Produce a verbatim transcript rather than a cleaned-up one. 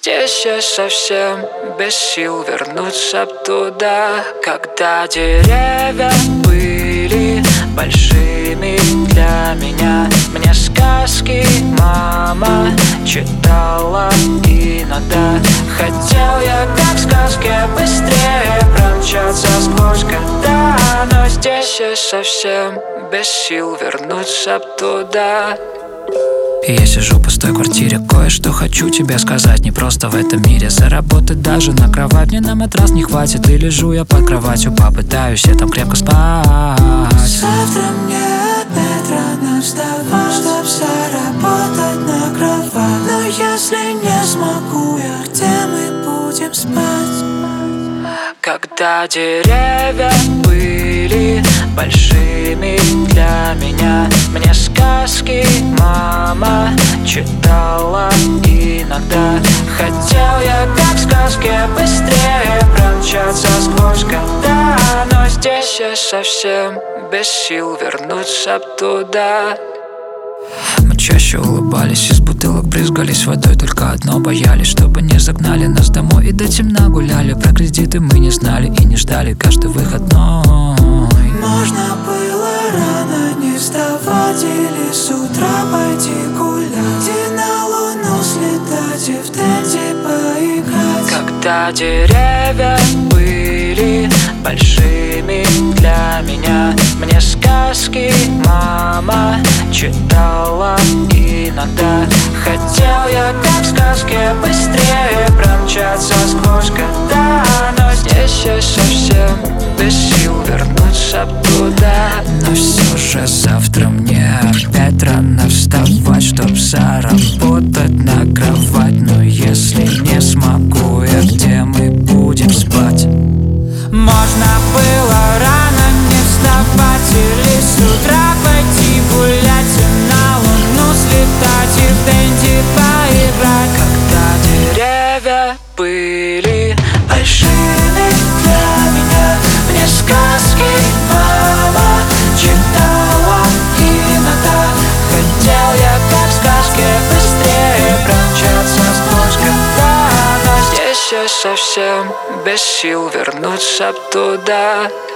Здесь я совсем без сил вернуться туда, когда деревья были большими для меня. Мне сказки мама читала иногда. Хотел я, как в сказке, быстрее промчаться сквозь года, но здесь я совсем без сил вернуться туда. И я сижу в пустой квартире, кое-что хочу тебе сказать. Не просто в этом мире заработать даже на кровать. Мне на матрас не хватит, и лежу я под кроватью. Попытаюсь я там крепко спать. Завтра мне опять рано вставать, чтоб заработать на кровать. Но если не смогу я, где мы будем спать? Когда деревья были большими для меня. Мне сказки мама читала иногда. Хотел я, как в сказке, быстрее промчаться сквозь года, но здесь я совсем без сил вернуться туда. Мы чаще улыбались, из бутылок брызгались водой. Только одно боялись, чтобы не загнали нас домой. И до темна гуляли, про кредиты мы не знали и не ждали каждый выходной. Можно было рано не вставать или с утра пойти гулять, и на луну слетать, и в тенте поиграть. Когда деревья были большими для меня. Мне сказки мама читала иногда. Хотел я, как в сказке, быстрее промчаться сквозь года, но здесь я совсем без сил вернуться туда. Но все же завтра мне опять рано вставать, чтоб заработать на кровать. Но если не смогу я, где мы будем спать? Можно было рано не вставать или с утра пойти гулять, и на луну слетать, и в тенте поиграть. Когда деревья были большими для меня. Мне сказки мама читала иногда. Хотел я, как в сказке, быстрее промчаться сквозь года, но здесь я совсем без сил вернуться туда.